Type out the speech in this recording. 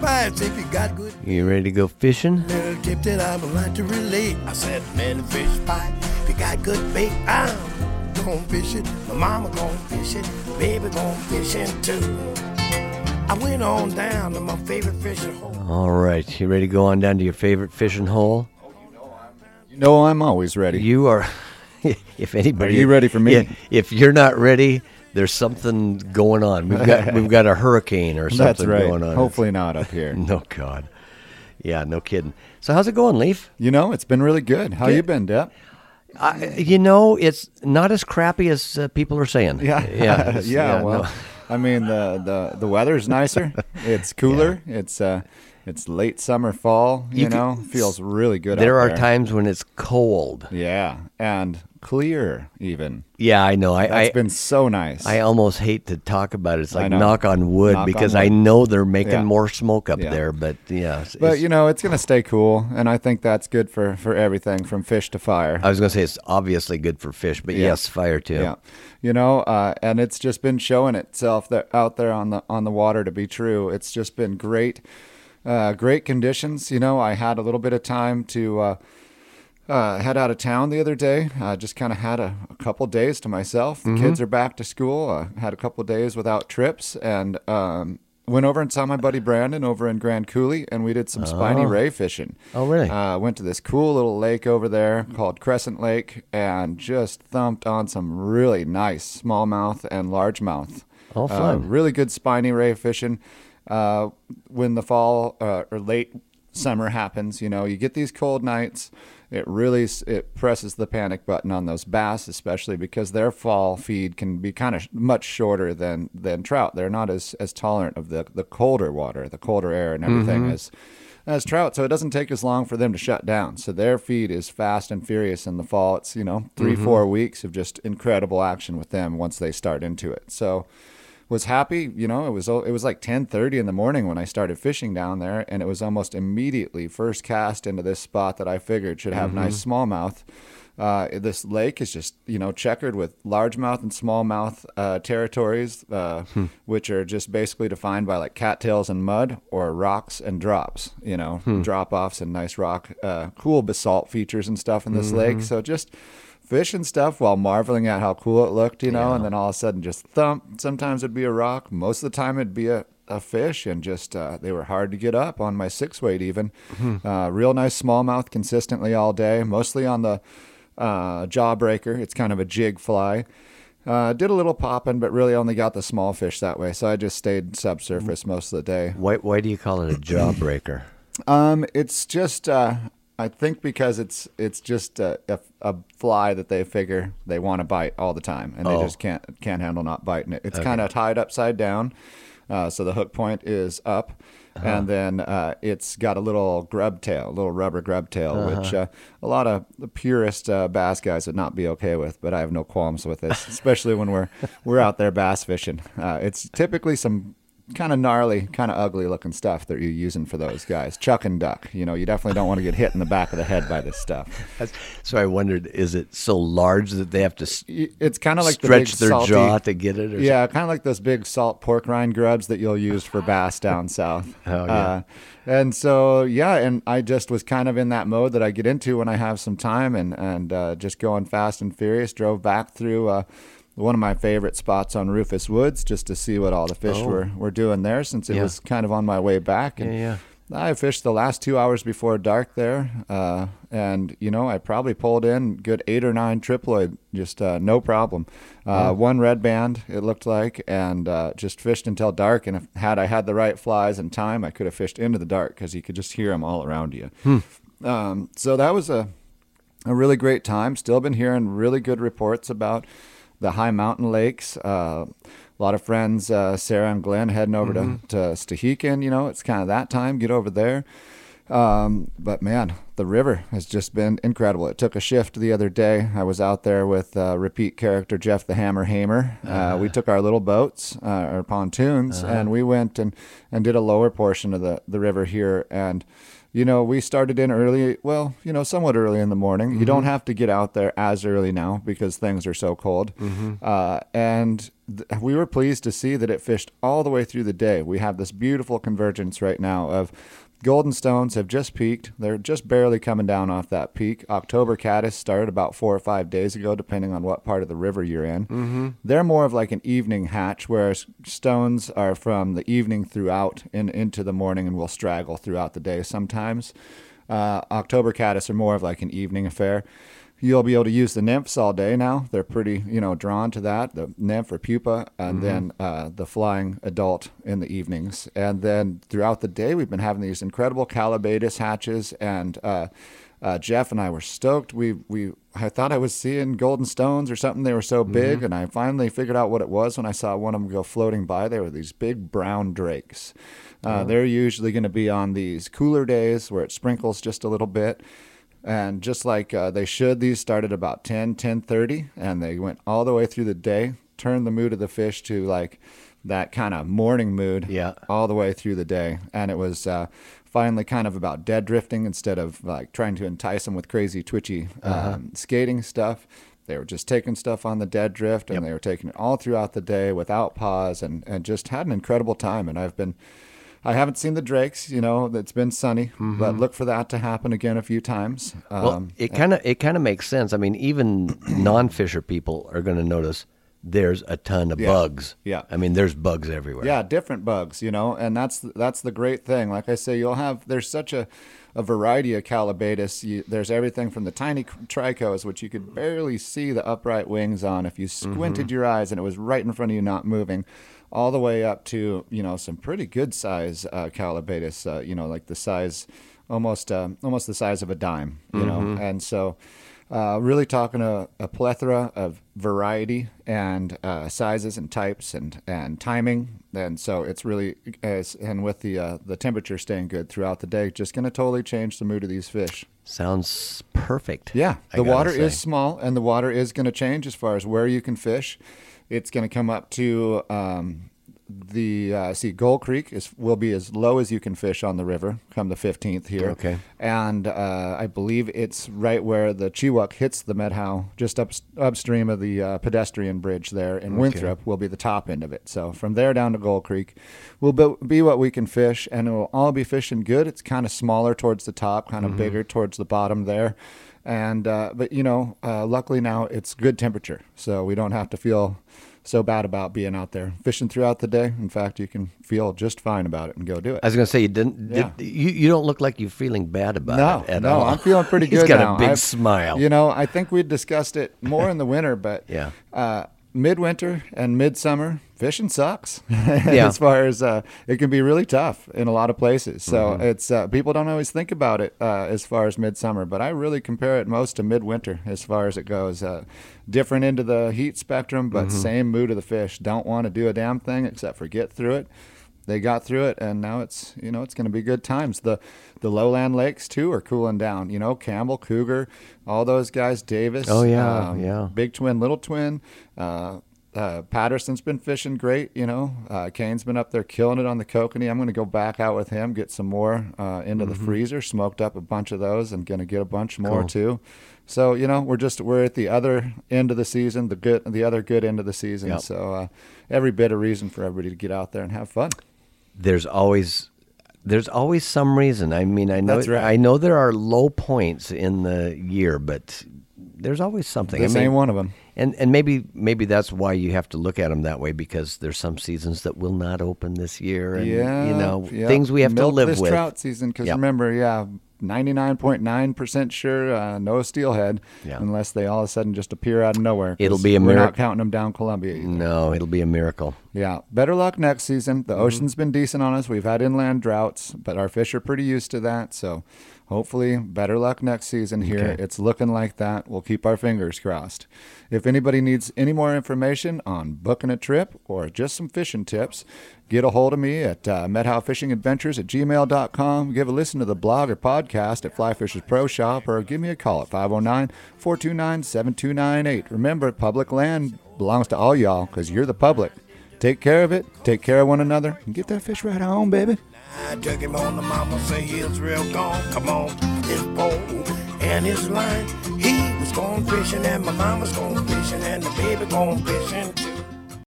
spice if you got good. You ready to go fishing? Little tip that I would like to relate. I said, man, fish pie, if you got good bait, I'm gonna fish it. My mama gonna fish it, baby gonna fish it too. I went on down to my favorite fishing hole. All right, you ready to go on down to your favorite fishing hole? You know I'm always ready. You are. If anybody, Are you ready for me? If you're not ready, there's something going on. We've got a hurricane or something That's right. going on. Hopefully not up here. No, God. Yeah, no kidding. So how's it going, Leaf? You know, it's been really good. How you been, Deb? It's not as crappy as people are saying. Yeah. Yeah. Well, no. I mean, the weather's nicer. It's cooler. It's late summer, fall. You know, feels really good. There out are there. times when it's cold. Yeah, and clear even. Yeah, I know. That's been so nice. I almost hate to talk about it. It's I like know. knock on wood Knock because on wood. I know they're making Yeah. more smoke up Yeah. there. But yeah, But you know, it's gonna stay cool, and I think that's good for everything from fish to fire. I was going to say it's obviously good for fish, but Yeah. yes, fire too. Yeah, you know, and it's just been showing itself out there on the water to be true. It's just been great, great conditions. You know, I had a little bit of time to head out of town the other day. I just kind of had a couple days to myself. The kids are back to school. I had a couple days without trips, and went over and saw my buddy Brandon over in Grand Coulee, and we did some spiny ray fishing. Oh, really? Went to this cool little lake over there called Crescent Lake, and just thumped on some really nice smallmouth and largemouth. Oh, fun. Really good spiny ray fishing. When the fall or late summer happens, you know, you get these cold nights. It presses the panic button on those bass, especially because their fall feed can be kind of much shorter than trout. They're not as tolerant of the colder water, the colder air and everything as trout. So it doesn't take as long for them to shut down. So their feed is fast and furious in the fall. It's, 3-4 weeks of just incredible action with them once they start into it. So was happy, it was like 10:30 in the morning when I started fishing down there, and it was almost immediately first cast into this spot that I figured should have nice smallmouth. This lake is just, checkered with largemouth and smallmouth territories, which are just basically defined by like cattails and mud or rocks and drops, drop-offs and nice rock, cool basalt features and stuff in this lake. So just fish and stuff while marveling at how cool it looked, and then all of a sudden just thump. Sometimes it'd be a rock. Most of the time it'd be a fish, and just they were hard to get up on my 6-weight even. Real nice smallmouth consistently all day, mostly on the jawbreaker. It's kind of a jig fly. Did a little popping, but really only got the small fish that way, so I just stayed subsurface most of the day. Why do you call it a jawbreaker? It's just I think because it's just a fly that they figure they want to bite all the time, and they just can't handle not biting it. It's kind of tied upside down, so the hook point is up, and then it's got a little grub tail, a little rubber grub tail, which a lot of the purist bass guys would not be okay with, but I have no qualms with this, especially when we're out there bass fishing. It's typically some kind of gnarly, kind of ugly looking stuff that you're using for those guys. Chuck and duck. You definitely don't want to get hit in the back of the head by this stuff. So I wondered, is it so large that they have to it's kind of like stretch the big their salty, jaw to get it? Or yeah, kind of like those big salt pork rind grubs that you'll use for bass down south. Oh, yeah. And so, and I just was kind of in that mode that I get into when I have some time, and just going fast and furious. Drove back through one of my favorite spots on Rufus Woods just to see what all the fish were doing there, since it was kind of on my way back. And I fished the last 2 hours before dark there, and I probably pulled in good 8 or 9 triploid, just no problem. One red band, it looked like, and just fished until dark. And had I had the right flies and time, I could have fished into the dark because you could just hear them all around you. So that was a really great time. Still been hearing really good reports about the high mountain lakes. A lot of friends, Sarah and Glenn, heading over to Stehekin. It's kind of that time. Get over there. But man, the river has just been incredible. It took a shift the other day. I was out there with repeat character Jeff the Hammer Hamer. We took our little boats, our pontoons, and we went and did a lower portion of the river here. And, you know, we started in early, well, you know, somewhat early in the morning. You don't have to get out there as early now because things are so cold. And we were pleased to see that it fished all the way through the day. We have this beautiful convergence right now of golden stones have just peaked. They're just barely coming down off that peak. October caddis started about 4 or 5 days ago, depending on what part of the river you're in. They're more of like an evening hatch, whereas stones are from the evening throughout and into the morning and will straggle throughout the day sometimes. October caddis are more of like an evening affair. You'll be able to use the nymphs all day now. They're pretty, you know, drawn to that, the nymph or pupa, and then the flying adult in the evenings. And then throughout the day, we've been having these incredible calabatus hatches, and Jeff and I were stoked. I thought I was seeing golden stones or something. They were so big, and I finally figured out what it was when I saw one of them go floating by. They were these big brown drakes. They're usually going to be on these cooler days where it sprinkles just a little bit. And just like they should, these started about 10:30, and they went all the way through the day, turned the mood of the fish to like that kind of morning mood all the way through the day. And it was finally kind of about dead drifting instead of like trying to entice them with crazy twitchy skating stuff. They were just taking stuff on the dead drift, and they were taking it all throughout the day without pause, and just had an incredible time. And I haven't seen the drakes, you know, it's been sunny, but look for that to happen again a few times. Well, it kind of makes sense. I mean, even non-fisher people are going to notice there's a ton of bugs. Yeah. I mean, there's bugs everywhere. Yeah, different bugs, you know, and that's the great thing. Like I say, there's such a variety of calabatus. There's everything from the tiny trichos, which you could barely see the upright wings on if you squinted your eyes and it was right in front of you not moving, all the way up to, you know, some pretty good size calabatus, you know, like the size, almost the size of a dime, you know. And so really talking a plethora of variety and sizes and types and timing. And so it's really, and with the temperature staying good throughout the day, just going to totally change the mood of these fish. Sounds perfect. Yeah, the water is small, and the water is going to change as far as where you can fish. It's going to come up to Gold Creek will be as low as you can fish on the river come the 15th here. Okay. And I believe it's right where the Chewuk hits the Medhow, just upstream of the pedestrian bridge there in Winthrop will be the top end of it. So from there down to Gold Creek will be what we can fish, and it will all be fishing good. It's kind of smaller towards the top, kind of bigger towards the bottom there. And but, you know, luckily now it's good temperature, so we don't have to feel so bad about being out there fishing throughout the day. In fact, you can feel just fine about it and go do it. I was going to say, you don't look like you're feeling bad about it at all. No, I'm feeling pretty good now. He's got a big smile. You know, I think we discussed it more in the winter, but midwinter and midsummer, fishing sucks. As far as it can be really tough in a lot of places. So it's people don't always think about it as far as midsummer, but I really compare it most to midwinter as far as it goes. Different into the heat spectrum, but same mood of the fish. Don't want to do a damn thing except for get through it. They got through it, and now it's going to be good times. The lowland lakes too are cooling down. You know, Campbell, Cougar, all those guys, Davis. Oh yeah, Big Twin, Little Twin. Patterson's been fishing great. You know, Kane's been up there killing it on the kokanee. I'm going to go back out with him, get some more into the freezer. Smoked up a bunch of those, and going to get a bunch more too. So, you know, we're at the other end of the season, the other good end of the season. Yep. So every bit of reason for everybody to get out there and have fun. There's always some reason. I mean, I know That's right. I know there are low points in the year, but there's always something. This ain't one of them. And maybe that's why you have to look at them that way, because there's some seasons that will not open this year, and things we have to live with. This trout season, because remember, 99.9% sure no steelhead, unless they all of a sudden just appear out of nowhere. It'll be a miracle. miracle. We're not counting them down Columbia either. No, it'll be a miracle. Yeah. Better luck next season. The ocean's been decent on us. We've had inland droughts, but our fish are pretty used to that. So hopefully better luck next season here. Okay. It's looking like that. We'll keep our fingers crossed. If anybody needs any more information on booking a trip or just some fishing tips, get a hold of me at medhowfishingadventures@gmail.com. Give a listen to the blog or podcast at Fly Fishers Pro Shop, or give me a call at 509-429-7298. Remember, public land belongs to all y'all because you're the public. Take care of it, take care of one another, and get that fish right home, baby. I took him on the mama, say Israel gone. Come on, his pole and his line. He was going fishing and my mama's going fishing and the baby going fishing too.